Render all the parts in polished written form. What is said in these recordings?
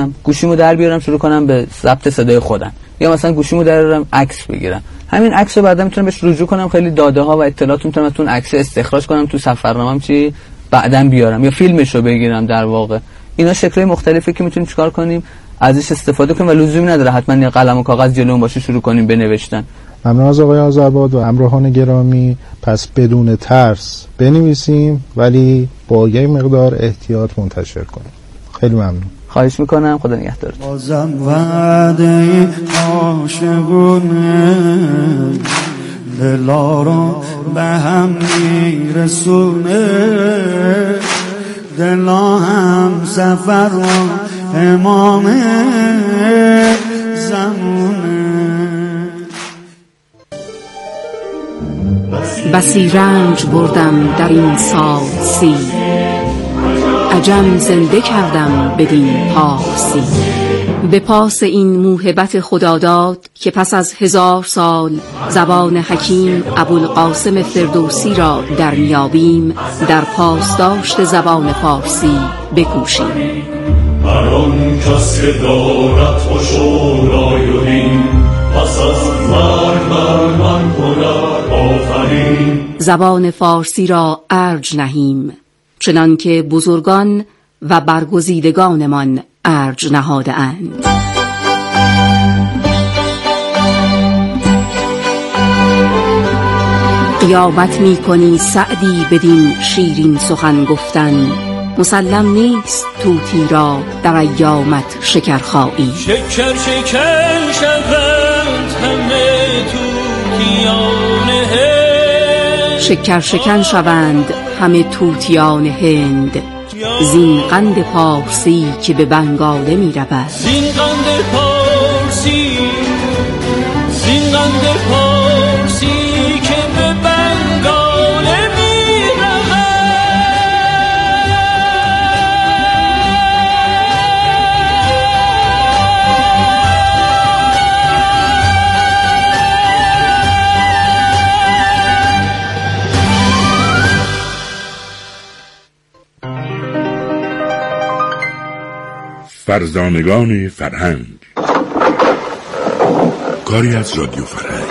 کنم؟ گوشیمو در بیارم شروع کنم به ضبط صدای خودم، یا مثلا گوشیمو در بیارم عکس بگیرم. همین عکس رو بعدا میتونم بهش رجوع کنم، خیلی داده ها و اطلاعات میتونم از اون عکس استخراج کنم، تو سفرنامه‌ام چی بعداً بیارم، یا فیلمشو بگیرم. در واقع اینا شکل‌های مختلفی که میتونیم چیکار کنیم ازش استفاده کنیم و لزومی نداره حتما یه قلم و کاغذ جلومون باشه شروع کنیم به نوشتن. ممنون از آقای آذرباد و همراهان گرامی. پس بدون ترس بنویسیم ولی با یه مقدار احتیاط منتشر کنیم. خیلی ممنون. خواهش میکنم. خدا نگهدارت. بازم وعده عاشقونه دلا رو به هم میرسونه، دلا هم سفر و امام زمونه. بسی رنج بردم در این سال سی، عجم زنده کردم بدین پارسی. به پاس این موهبت خداداد که پس از 1000 سال زبان حکیم ابوالقاسم فردوسی را در میابیم، در پاسداشت زبان فارسی بکوشیم. هر آن کس که دارد خشونای و دین، پس از مرگ بر من کند آفرین. زبان فارسی را ارج نهیم، چنان که بزرگان و برگزیدگانمان ارج نهاده اند. قیامت می کنی سعدی بدین شیرین سخن گفتن، مسلم نیست طوطی را در ایامت شکرخایی. شکر شکر شوند همه طوطیان هند، شکر شکن شوند همه طوطیان هند، زین قند پارسی که به بنگاله می رود. زین قند پارسی، زین قند پارسی که به بنگاله می رود. فرزانگان فرهنگ، کاری از رادیو فرهنگ،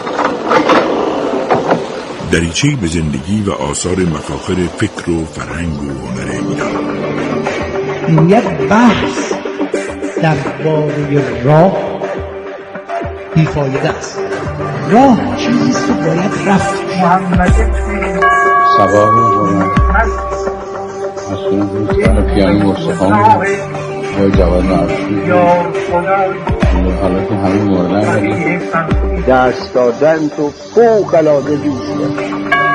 دریچه‌ای به زندگی و آثار مفاخر فکر و فرهنگ و هنر ایران. یک بحث درباره راه بیفایده است. راه چیزیست که باید رفت. سوار رو مسئول دوستان پیانی مستخان وای جواد نعرشی حالا که همه موردن دست دادن تو فوق العاده دوسته.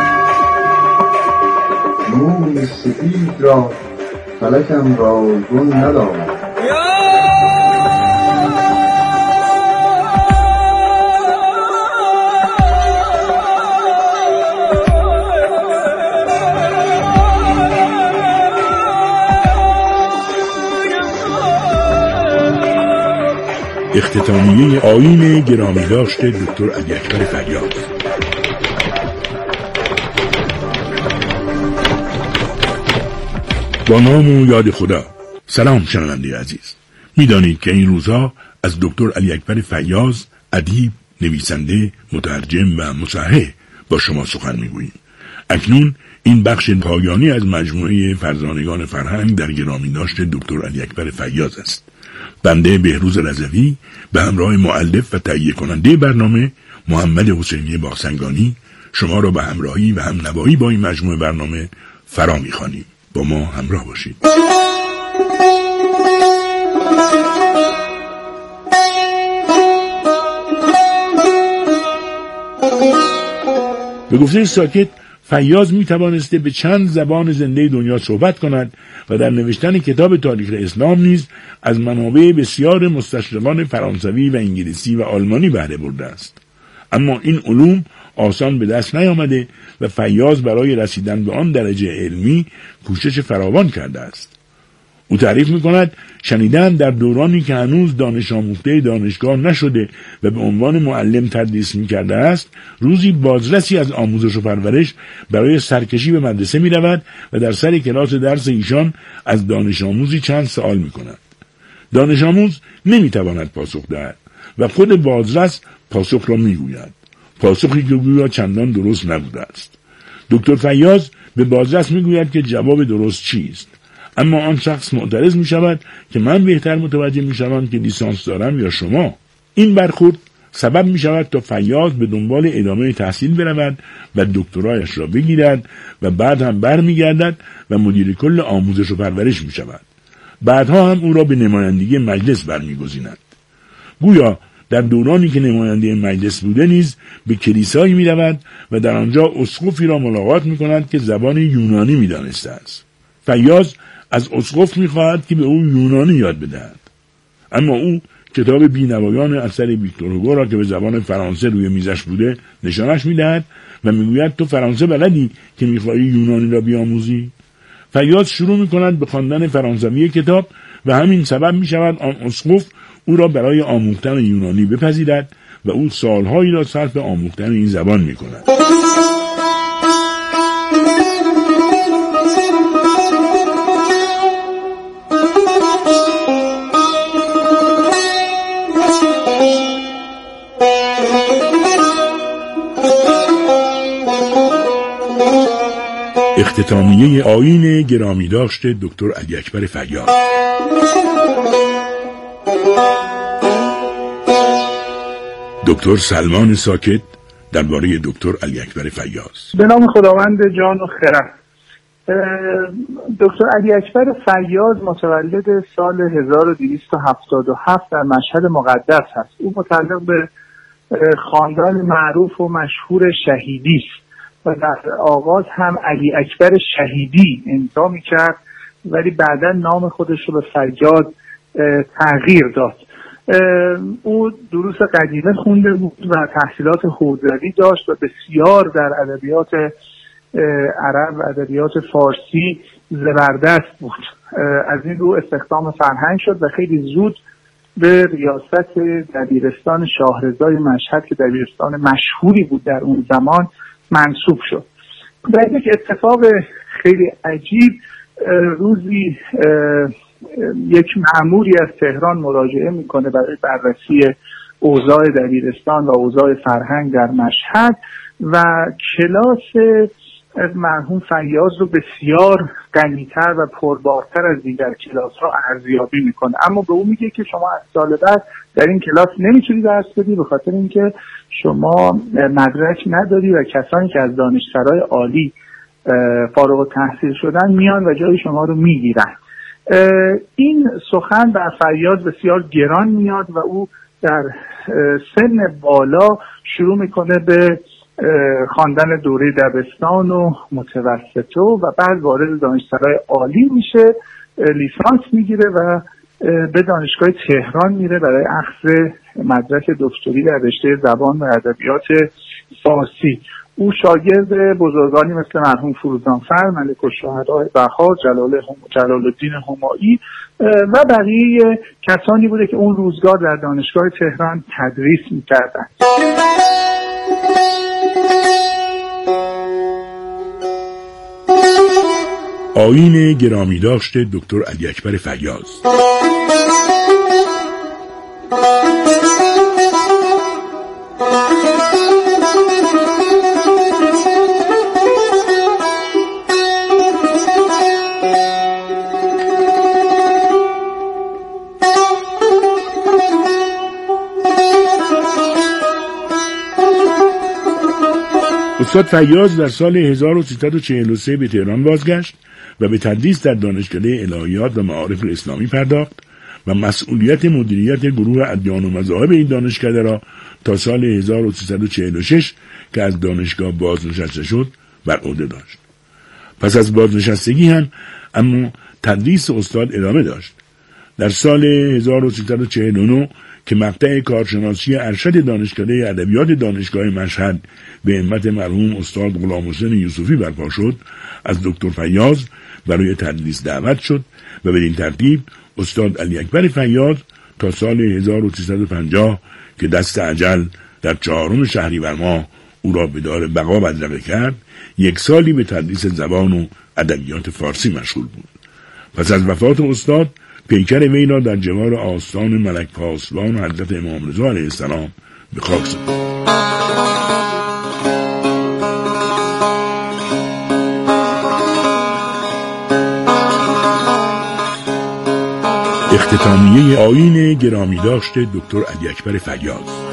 موی سفید را فلکم را گون ندارد. اختتامیه آیین گرامی داشته دکتر علی‌اکبر فیاض. با نام و یاد خدا. سلام شنونده عزیز. میدانید که این روزها از دکتر علی‌اکبر فیاض، ادیب، نویسنده، مترجم و مصحح با شما سخن میگوییم. اکنون این بخش پایانی از مجموعه فرزانگان فرهنگ در گرامی داشته دکتر علی‌اکبر فیاض است. بنده بهروز رضوی به همراه مؤلف و تهیه کننده برنامه محمد حسینی باغسنگانی شما را به همراهی و همنوایی با این مجموعه برنامه فرا می‌خوانیم. با ما همراه باشید. به گفته ساکت، فیاض می توانسته به چند زبان زنده دنیا صحبت کند و در نوشتن کتاب تاریخ اسلام نیز از منابع بسیار مستشرقان فرانسوی و انگلیسی و آلمانی بهره برده است. اما این علوم آسان به دست نیامده و فیاض برای رسیدن به آن درجه علمی کوشش فراوان کرده است. او تعریف می‌کند شنیدن در دورانی که هنوز دانش آموخته دانشگاه نشده و به عنوان معلم تدریس می‌کرده است، روزی بازرسی از آموزش و پرورش برای سرکشی به مدرسه می‌رود و در سر کلاس درس ایشان از دانش آموزی چند سوال می‌کند. دانش آموز نمیتواند پاسخ دهد و خود بازرس پاسخ را میگوید، پاسخی که گویا چندان درست نبوده است. دکتر فیاض به بازرس میگوید که جواب درست چیست، اما آن شخص معترض میشود که من بهتر متوجه میشوم که لیسانس دارم یا شما. این برخورد سبب می شود تا فیاض به دنبال ادامه تحصیل برود و دکترایش را بگیرد و بعد هم برمیگردد و مدیر کل آموزش و پرورش می شود. بعدها هم او را به نمایندگی مجلس برمیگزیند. گویا در دورانی که نماینده مجلس بوده نیز به کلیسایی می رود و در آنجا اسقفی را ملاقات می کند که زبان یونانی می دانسته است. فیاض از اسقف می خواهد که به او یونانی یاد بدهد، اما او کتاب بینوایان اثر ویکتور هوگو را که به زبان فرانسه روی میزش بوده نشانش میدهد و میگوید تو فرانسه بلدی که میخواهی یونانی را بیاموزی؟ فیاض شروع میکند به خواندن فرانسوی کتاب و همین سبب میشود آن اسقف او را برای آموختن یونانی بپذیرد و او سالهایی را صرف آموختن این زبان میکند. اختتامیه آیین گرامی داشته دکتر علی اکبر فیاض. دکتر سلمان ساکت درباره دکتر علی اکبر فیاض. به نام خداوند جان و خرد. دکتر علی اکبر فیاض متولد سال 1277 در مشهد مقدس هست. او متعلق به خاندان معروف و مشهور شهیدی است و در آغاز هم علی اکبر شهیدی امضا می‌کرد، ولی بعدا نام خودش رو به فیاض تغییر داد. او دروس قدیمه خونده بود و تحصیلات حوزوی داشت و بسیار در ادبیات عرب و ادبیات فارسی زبردست بود. از این رو استخدام فرهنگ شد و خیلی زود به ریاست دبیرستان شاهرضای مشهد که دبیرستان مشهوری بود در اون زمان منصوب شد. در یک اتفاق خیلی عجیب روزی یک مأموری از تهران مراجعه میکنه برای بررسی اوضاع دبیرستان و اوضاع فرهنگ در مشهد و کلاس مرحوم فیاض رو بسیار غنی‌تر و پربارتر از دیگر کلاس‌ها ارزیابی میکنه، اما به او میگه که شما از سال بعد در این کلاس نمیتونی درس بدی به خاطر اینکه شما مدرک نداری و کسانی که از دانشسرای عالی فارغ التحصیل شدن میان و جای شما رو میگیرن. این سخن بر فیاض بسیار گران میاد و او در سن بالا شروع میکنه به خواندن دوره دبستان و متوسطه و بعد وارد دانشسرای عالی میشه، لیسانس میگیره و به دانشگاه تهران میره برای اخذ مدرک دکتری در رشته زبان و ادبیات فارسی. او شاگرد بزرگانی مثل مرحوم فروزانفر، ملک الشهداء بهار، جلال الدین همایی و بقیه کسانی بوده که اون روزگار در دانشگاه تهران تدریس میکردن. آیین گرامی داشته دکتر علی اکبر فیاض. استاد فیاض در سال 1343 به تهران بازگشت و به تدریس در دانشکده الهیات و معارف اسلامی پرداخت و مسئولیت مدیریت گروه ادیان و مذاهب این دانشکده را تا سال 1346 که از دانشگاه بازنشسته شد بر عهده داشت. پس از بازنشستگی هم اما تدریس استاد ادامه داشت. در سال 1349 که مقطع کارشناسی ارشد دانشکده ادبیات دانشگاه مشهد به همت مرحوم استاد غلام حسین یوسفی برپا شد، از دکتر فیاض برای تدریس دعوت شد و بدین ترتیب استاد علی اکبر فیاض تا سال 1350 که دست اجل در 4 شهریور ماه او را به دار بقا بدرقه کرد، 1 سالی به تدریس زبان و ادبیات فارسی مشغول بود. پس از وفات استاد پیکر وی را در جوار آستان ملک پاسبان و حضرت امام رضا علیه السلام به خاک سپرد. اختتامیه آیین گرامی داشت دکتر علی اکبر فیاض.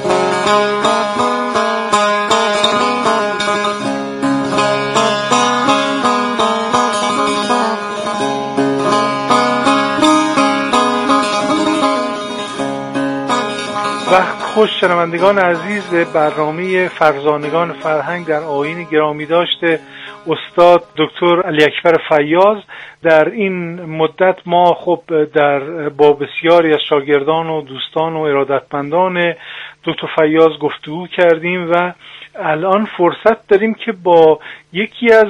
وقت خوش شنوندگان عزیز، برنامه فرزانگان فرهنگ در آیین گرامی داشته استاد دکتر علی اکبر فیاض. در این مدت ما خب با بسیاری از شاگردان و دوستان و ارادتمندان دکتر فیاض گفتگو کردیم و الان فرصت داریم که با یکی از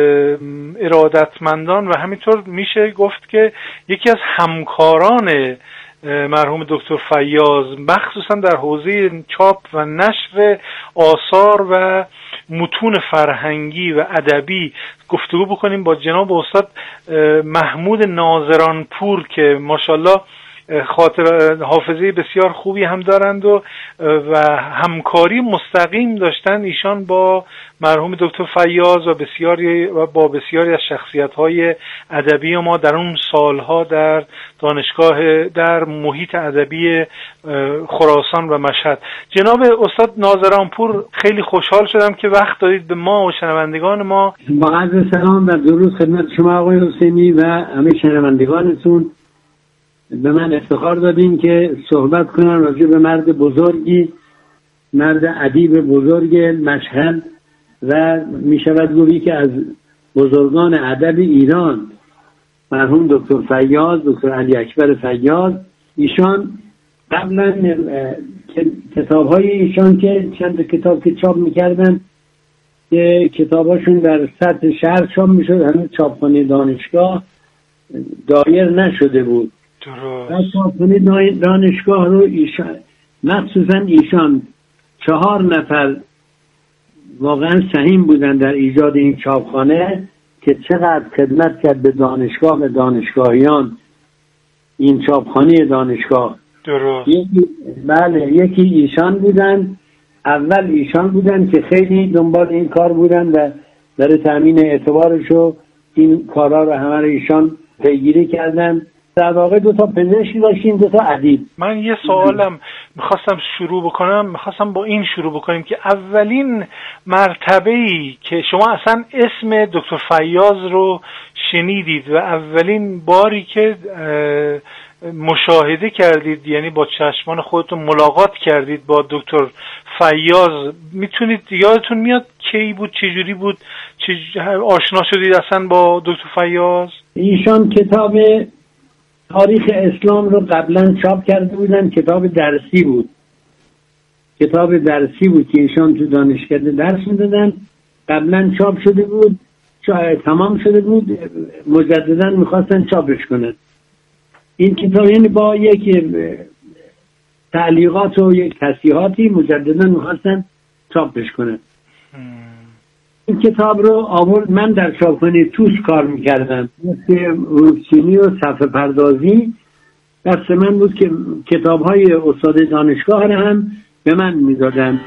ارادتمندان و همینطور میشه گفت که یکی از همکاران مرحوم دکتر فیاض مخصوصا در حوزه چاپ و نشر آثار و متون فرهنگی و ادبی گفتگو بکنیم با جناب استاد محمود ناظرانپور که ماشاءالله حافظه بسیار خوبی هم دارند و همکاری مستقیم داشتن ایشان با مرحوم دکتر فیاض و با بسیاری از شخصیت‌های ادبی ما در اون سالها در دانشگاه در محیط ادبی خراسان و مشهد. جناب استاد ناظرانپور، خیلی خوشحال شدم که وقت دادید به ما و شنوندگان ما. با عرض سلام و درود خدمت شما آقای حسینی و همه شنوندگانتون. به من افتخار دادین که صحبت کنم راجع به مرد بزرگی، مرد ادیب بزرگ مشهد و می شود گویی که از بزرگان ادب ایران، مرحوم دکتر فیاض، دکتر علی اکبر فیاض. ایشان قبلا کتاب‌های ایشان که چند کتاب که چاپ می‌کردن که کتاباشون در سطح شهر چاپ می‌شد، هنوز چاپخانه دانشگاه دایر نشده بود. درست. چاپخانه دانشگاه رو ایشان، مخصوصا ایشان 4 نفر واقعا سهیم بودن در ایجاد این چاپخانه که چقدر خدمت کرد به دانشگاه و دانشگاهیان این چاپخانه دانشگاه. درست. یکی ایشان بودن، اول ایشان بودن که خیلی دنبال این کار بودن و در تامین اعتبارشو این کارا رو همه رو ایشان پیگیری کردن. در واقع 2 تا پزشک داشتیم، 2 تا ادیب. من یه سوالم میخواستم با این شروع بکنیم که اولین مرتبه‌ای که شما اصلا اسم دکتر فیاض رو شنیدید و اولین باری که مشاهده کردید، یعنی با چشمان خودتون ملاقات کردید با دکتر فیاض، میتونید یادتون میاد کی بود، چجوری بود، آشنا شدید اصلا با دکتر فیاض؟ ایشان کتاب تاریخ اسلام رو قبلا چاپ کرده بودن، کتاب درسی بود که ایشان تو دانشگاه درس میدادن، قبلا چاپ شده بود، تمام شده بود، مجددا میخواستن چاپش کنن. این کتاب یعنی با یک تعلیقات و یک تصحیحاتی مجددا میخواستن چاپش کنن. این کتاب رو آورد، من در چاپخانه توس کار میکردم، مثل روبچینی و صفحه پردازی دست من بود که کتاب‌های استاد دانشگاه رو هم به من میدادن.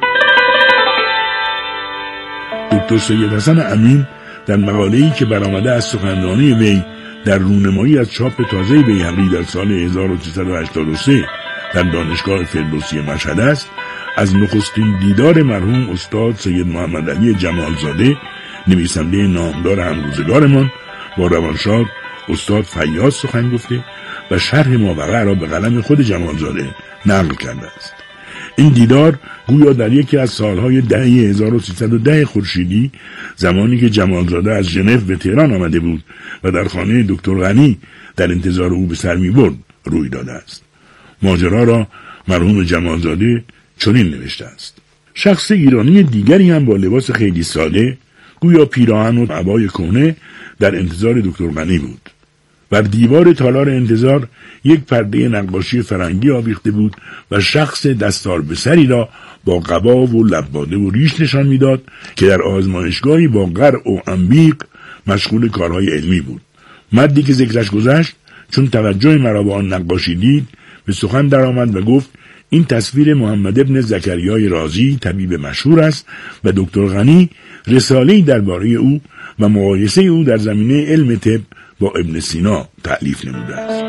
دکتر سید حسن امین در مقاله‌ای که برآمده از سخنرانی وی در رونمایی از چاپ تازه بیهقی در سال 1383 در دانشگاه فردوسی مشهد است، از نخستین دیدار مرحوم استاد سید محمد علی جمالزاده، نویسنده نامدار همروزگارمان، با روانشاد استاد فیاض سخن گفته و شرح ماوقع را به قلم خود جمالزاده نقل کرده است. این دیدار گویا در یکی از سالهای دهه 1310 خورشیدی، زمانی که جمالزاده از ژنو به تهران آمده بود و در خانه دکتر غنی در انتظار او به سر می‌برد، روی داده است. ماجرا را مرحوم جمالزاده چنین نوشته است: شخص ایرانی دیگری هم با لباس خیلی ساده، گویا پیراهن و عبای کهنه، در انتظار دکتر غنی بود. بر دیوار تالار انتظار یک پرده نقاشی فرنگی آویخته بود و شخص دستار به سری را با قبا و لباده و ریش نشان میداد که در آزمایشگاهی با قرع و انبیق مشغول کارهای علمی بود. مردی که ذکرش گذشت چون توجه مرا به آن نقاشی دید به سخن درآمد و گفت این تصویر محمد ابن زکریای رازی طبیب مشهور است و دکتر غنی رساله‌ای درباره او و مقایسه او در زمینه علم طب با ابن سینا تألیف نموده است.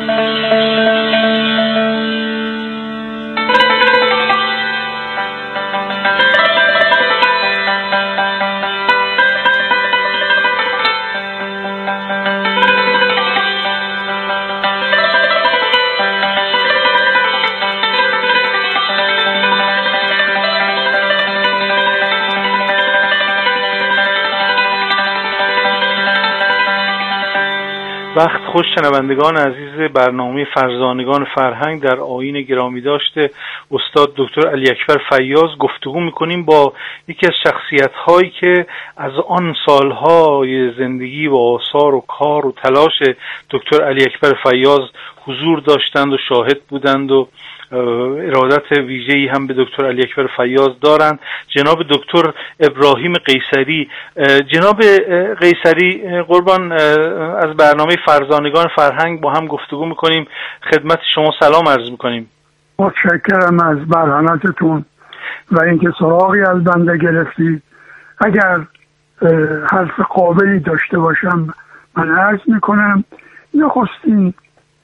وقت خوش شنوندگان عزیز برنامه فرزانگان فرهنگ، در آیین گرامی داشته استاد دکتر علی اکبر فیاض گفتگو میکنیم با یکی از شخصیت‌هایی که از آن سالهای زندگی و آثار و کار و تلاش دکتر علی اکبر فیاض حضور داشتند و شاهد بودند و ارادت ویژه‌ای هم به دکتر علی اکبر فیاض دارند. جناب دکتر ابراهیم قیصری. جناب قیصری قربان، از برنامه فرزانگان فرهنگ با هم گفتگو میکنیم. خدمت شما سلام عرض میکنیم. متشکرم از برهنتون و اینکه سراغی از بنده گرفتید. اگر حرف قابلی داشته باشم من عرض میکنم. نخستین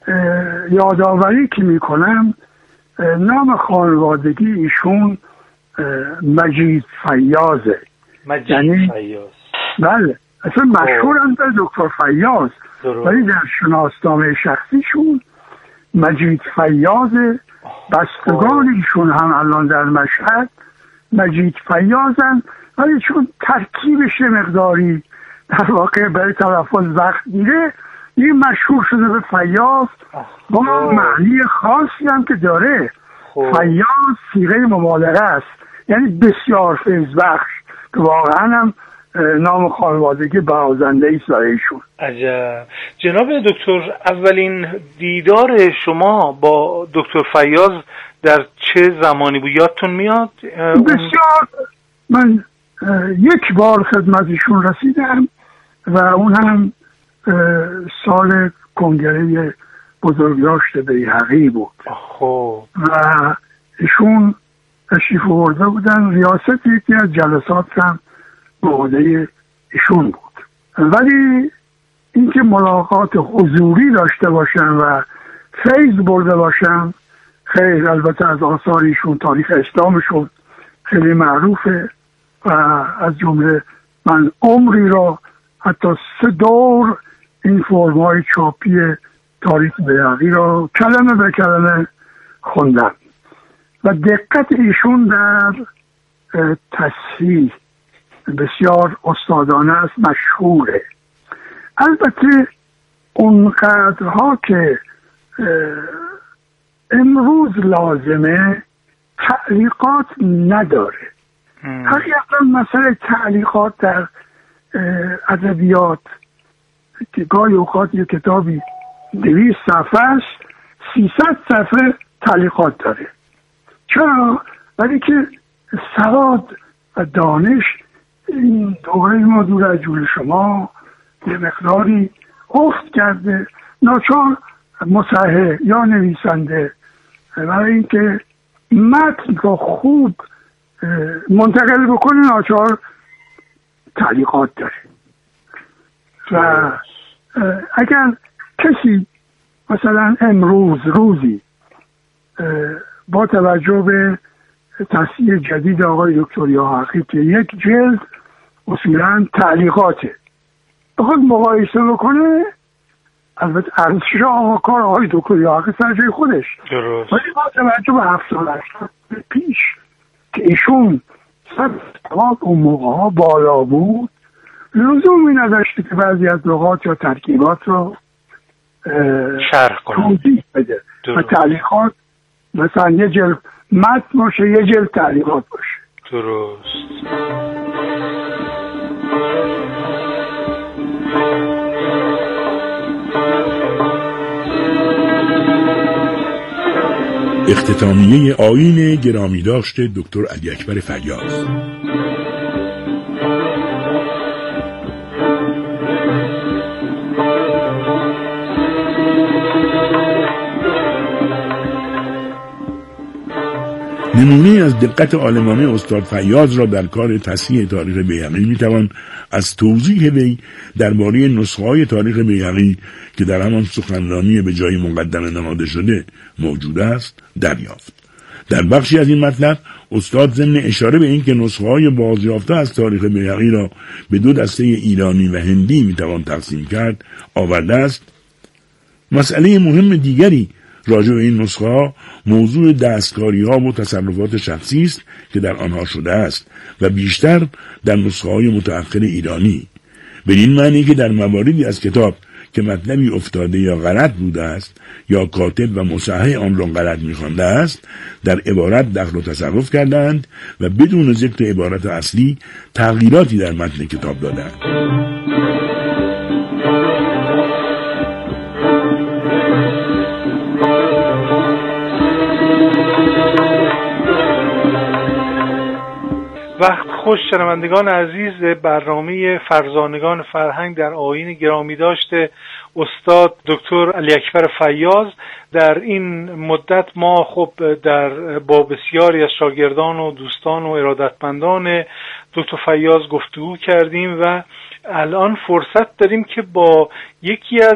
یادآوری که میکنم، نام خانوادگی ایشون مجید فیاضه. مجید فیاض. بله، اصلا مشهورند به دکتر فیاض، ولی در شناسنامه شخصیشون مجید فیاضه. بستگان ایشون هم الان در مشهد مجید فیاضن، ولی چون ترکیبش مقداری در واقع برای تلفظ وقت میره، این مشهور شده به فیاض با معنی خاصی هم که داره. فیاض صیغه مبالغه است، یعنی بسیار فیض بخش، که واقعا هم نام خانوادگی برازنده ایست برای ایشون. عجب. جناب دکتر، اولین دیدار شما با دکتر فیاض در چه زمانی بود؟ یادتون میاد؟ بسیار. من یک بار خدمت ایشون رسیدم و اون هم سال کنگره بزرگداشت بیهقی بود و ایشون تشریف آورده بودن. ریاست یکی از جلسات هم به عهده ایشون بود، ولی اینکه ملاقات حضوری داشته باشن و فیض برده باشن خیلی، البته از آثار ایشون تاریخ اسلامشون خیلی معروفه و از جمله من عمری را حتی 3 دور این فرمای چاپی تاریخ بیهقی را کلمه به کلمه خوندم و دقت ایشون در تصحیح بسیار استادانه است، مشهوره. البته اونقدرها که امروز لازمه تعلیقات نداره. حقیقتا مسئله تعلیقات در ادبیات که گاهی اوقات یک کتابی 200 صفحه است، 300 صفحه تعلیقات داره. چرا؟ ولی که سواد و دانش این دوره ما دور از جون شما یه مقداری افت کرده، ناچار مصحح یا نویسنده برای اینکه متن رو خوب منتقل بکنه ناچار تعلیقات داره. و اگر کسی مثلا امروز روزی با توجه به تصحیح جدید آقای دکتر یاحقی که یک جلد اصولا تعلیقاته بخواد مقایسه بکنه، البته ارزش کار آقای دکتر یاحقی سر جای خودش، ولی با توجه به 70-80 پیش که ایشون سواد اون موقع ها بالا بود، لزومی نداشته که بعضی از لغات یا ترکیبات رو شرح کنه، توضیح بده و تعلیقات مثلا یه جلد متن باشه، یه جلد تعلیقات باشه. درست. اختتامیه آیین گرامی داشته دکتر علی اکبر فیاض. نمونه از دقت عالمانه استاد فیاض را در کار تصحیح تاریخ بیهقی میتوان از توضیح وی درباره نسخه‌های تاریخ بیهقی که در همان سخنرانی به جای مقدمه نهاده شده موجود است دریافت. در بخشی از این مطلب استاد ضمن اشاره به این که نسخه‌های بازیافته از تاریخ بیهقی را به دو دسته ایرانی و هندی میتوان تقسیم کرد آورده است: مسئله مهم دیگری راجع به این نسخه‌ها موضوع دستکاری‌ها و تصرفات شخصی است که در آنها شده است و بیشتر در نسخه‌های متأخر ایرانی، بدین معنی که در مواردی از کتاب که مطلبی افتاده یا غلط بوده است یا کاتب و مصحح آن را غلط می‌خوانده است در عبارت دخل و تصرف کردند و بدون ذکر عبارت اصلی تغییراتی در متن کتاب دادند. وقت خوش شنوندگان عزیز، برنامه فرزانگان فرهنگ در آیین گرامی داشته استاد دکتر علی اکبر فیاض. در این مدت ما خب با بسیاری از شاگردان و دوستان و ارادتمندان دکتر فیاض گفتگو کردیم و الان فرصت داریم که با یکی از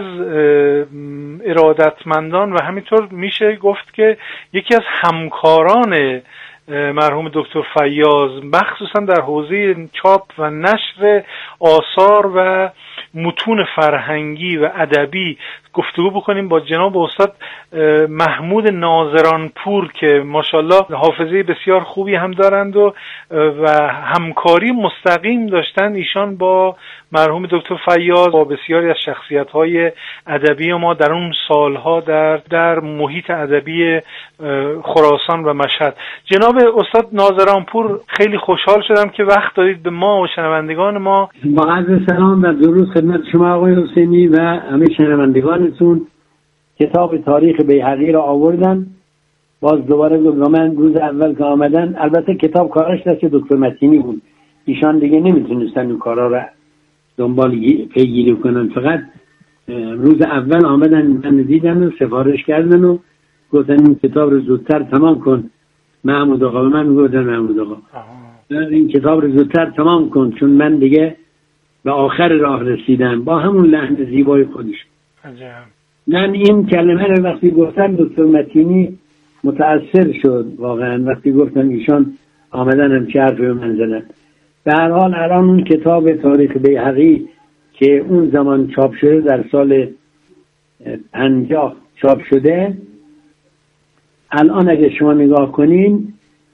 ارادتمندان و همینطور میشه گفت که یکی از همکاران مرحوم دکتر فیاض مخصوصا در حوزه چاپ و نشر آثار و متون فرهنگی و ادبی گفتگو بکنیم با جناب استاد محمود ناظرانپور که ماشاءالله حافظه بسیار خوبی هم دارند و همکاری مستقیم داشتن ایشان با مرحوم دکتر فیاض با بسیاری از شخصیت‌های ادبی ما در اون سالها در محیط ادبی خراسان و مشهد. جناب استاد ناظرانپور، خیلی خوشحال شدم که وقت دادید به ما و شنوندگان ما. با عرض سلام و درود خدمت شما آقای حسینی و همه شنوندگانتون. کتاب تاریخ بیهقی را آوردن، باز دوباره من روز اول که آمدن، البته کتاب کارش دست دکتر متینی بود، ایشان دیگه نمیتونستن این کارا را دنبال پیگیری کنن، فقط روز اول آمدن من دیدن و سفارش کردن و گفتن این کتاب رو زودتر تمام کن محمود آقا. من گفتم محمود آقا این کتاب رو زودتر تمام کن چون من دیگه به آخر راه رسیدم، با همون لحن زیبای خودش. من این کلمه رو وقتی گفتم دکتر متینی متأثر شد واقعا، وقتی گفتم ایشان آمدن هم چه حرفی به من زدن. به هر حال الان اون کتاب تاریخ بیهقی که اون زمان چاپ شده در سال 50 چاپ شده، الان اگه شما نگاه کنین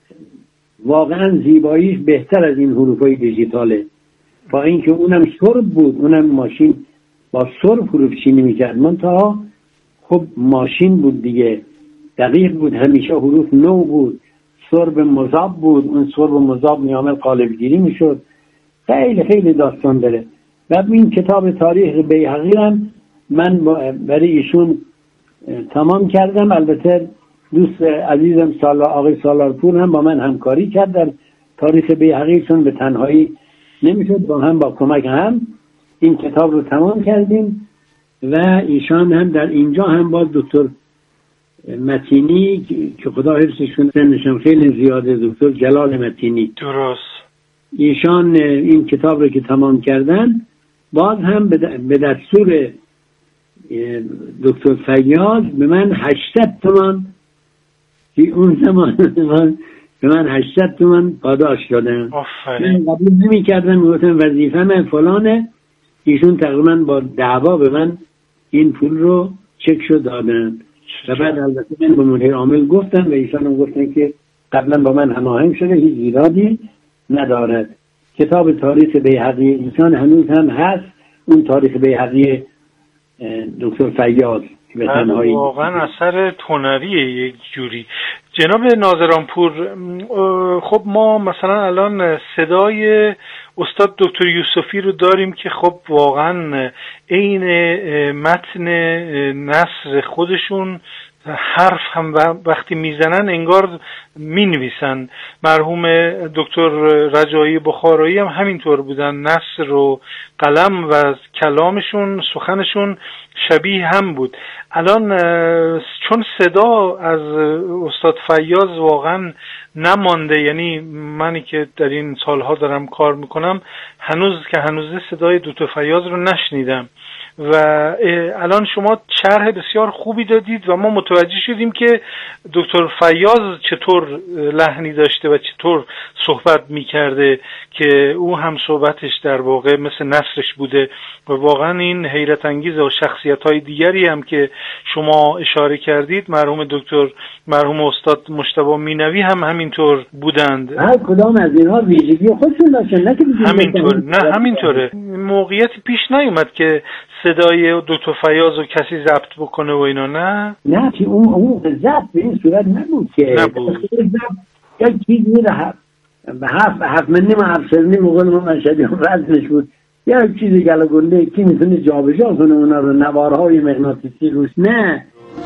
واقعا زیباییش بهتر از این حروفای دیجیتاله، با اینکه اونم سرب بود، اونم ماشین با سرب حروف چینی میکرد، منتها خب ماشین بود دیگه، دقیق بود، همیشه حروف نو بود، سرب مذاب بود، اون سرب مذاب میامد قالبگیری میشد. خیلی خیلی داستان داره. و این کتاب تاریخ بیهقی هم من برای ایشون تمام کردم. البته دوست عزیزم آقای سالارپور هم با من همکاری کرد در تاریخ بیهقی، چون به تنهایی نمیشد، با کمک هم این کتاب رو تمام کردیم. و ایشان هم در اینجا هم با دکتر متینی که خدا حفظشون سنشون خیلی زیاده، دکتر جلال متینی، درست، ایشان این کتاب رو که تمام کردن، باز هم به دستور دکتر فیاض به من 800 تومان که اون زمان به من 800 تومان پاداش دادن. من قبول نمی کردم، گفتم وظیفه من فلانه، ایشون تقریبا با دعوا به من این پول رو چک شد دادن. و بعد البته من به مدیر عامل گفتم و ایشان هم گفتن که قبلا با من هماهنگ شده، هیچ ایرادی ندارد. کتاب تاریخ بیهقی ایشان هنوز هم هست، اون تاریخ بیهقی دکتر فیاض به تنهایی واقعا اثر هنریه یک جوری. جناب ناظرانپور، خب ما مثلا الان صدای استاد دکتر یوسفی رو داریم که خب واقعا عین متن نثر خودشون حرف هم وقتی میزنن انگار مینویسن. مرحوم دکتر رجایی بخارایی هم همینطور بودن، نثر و قلم و کلامشون، سخنشون شبیه هم بود. الان چون صدا از استاد فیاض واقعا نمانده، یعنی منی که در این سالها دارم کار میکنم هنوز صدای دکتر فیاض رو نشنیدم و الان شما شرح بسیار خوبی دادید و ما متوجه شدیم که دکتر فیاض چطور لحنی داشته و چطور صحبت میکرده که او هم صحبتش در واقع مثل نثرش بوده و واقعا این حیرت انگیزه. و شخصیت‌های دیگری هم که شما اشاره کردید، مرحوم استاد مجتبی مینوی هم همینطور بودند. هر کدام از اینها ویژگی خودشون داشتن، نه که همینطوره. موقعیتی پیش نیومد که صدای دکتر فیاض رو کسی ضبط بکنه و اینا؟ نه که اون ضبط به این صورت نبود که یک چیزی به هفت منیم مقال ما مشهدی هم وزنش بود، یک چیزی گلگنده کی میتونه جابجا کنه اونا رو، نوارهای مغناطیسی روش نه.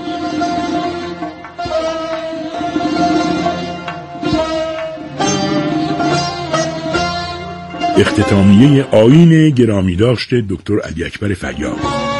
اختتامیه آیین گرامی داشته دکتر علی اکبر فیاض.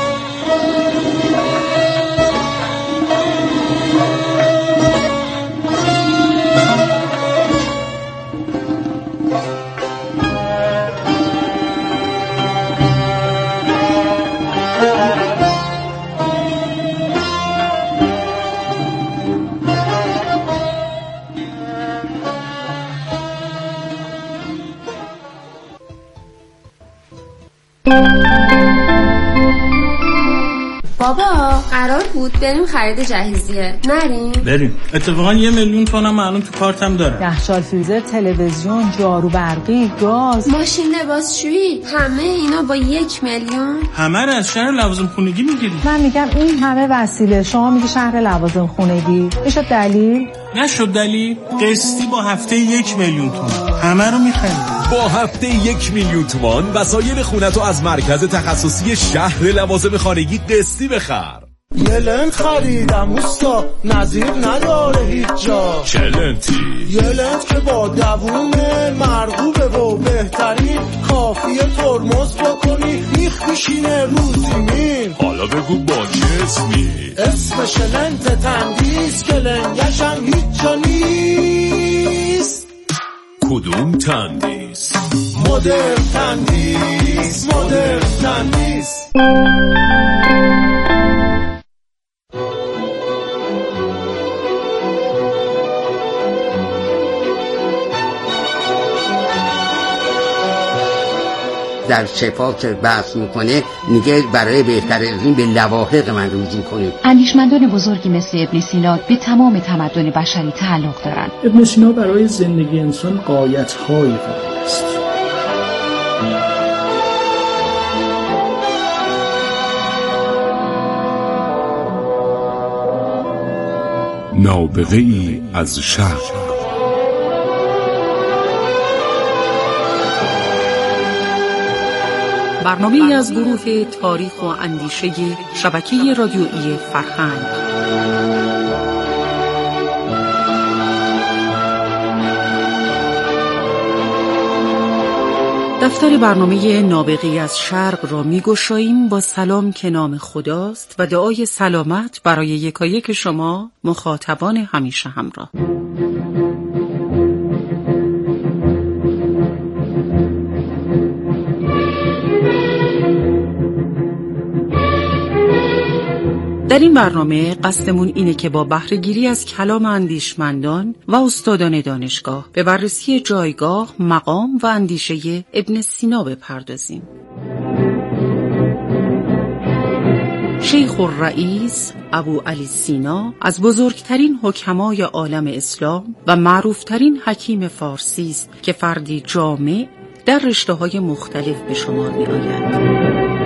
بابا قرار بود بریم خرید جهیزیه، بریم. اتفاقا 1,000,000 تومنم الان تو کارتم دارم. یخچال، فریزر، تلویزیون، جارو برقی، گاز، ماشین لباسشویی، همه اینا با 1,000,000. همه رو از شهر لوازم خونگی میگیری. من میگم این همه وسیله، شما میگی شهر لوازم خونگی. میشه دلیل؟ نشد دلیل. قسطی با هفته 1,000,000 تومان همه رو میخرید. با هفته 1,000,000 تومان وسایل خونتو از مرکز تخصصی شهر لوازم خانگی قسطی بخر. یه لنت خریدم اوستا، نظیر نداره هیچ جا. چه لنتی؟ یه لنت که با دووم مرغوبه و بهترین، کافیه ترمز بکنی میخ میشینه رو زمین. حالا بگو با چه اسمی؟ اسمش لنت تندیس که لنگشم هیچ جا نیست. کدوم تندیس؟ مدرن تندیس، مدرن تندیس. در شفا که بحث میکنه میگه برای بهتر علم به لواحق من رجوع کنیم. اندیشمندان بزرگی مثل ابن سینا به تمام تمدن بشری تعلق دارند. ابن سینا برای زندگی انسان غایت‌هایی قائل است. نابغه‌ای از شرق. برنامه‌ای از گروه تاریخ و اندیشه شبکه رادیویی فرهنگ. دفتر برنامه نابغه‌ای از شرق را می‌گشاییم با سلام که نام خداست و دعای سلامت برای یکایک شما مخاطبان همیشه همراه. در این برنامه قصدمون اینه که با بهره‌گیری از کلام اندیشمندان و استادان دانشگاه به بررسی جایگاه، مقام و اندیشه ابن سینا بپردازیم. شیخ الرئیس ابو علی سینا از بزرگترین حکمای عالم اسلام و معروفترین حکیم فارسی است که فردی جامع در رشته‌های مختلف به شمار می‌آید.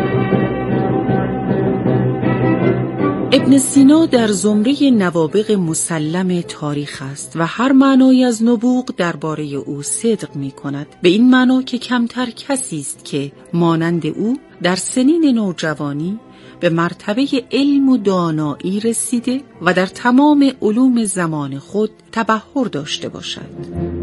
ابن سینا در زمره نوابغ مسلم تاریخ است و هر معنایی از نبوغ درباره او صدق می کند، به این معنا که کمتر کسی است که مانند او در سنین نوجوانی به مرتبه علم و دانایی رسیده و در تمام علوم زمان خود تبحر داشته باشد.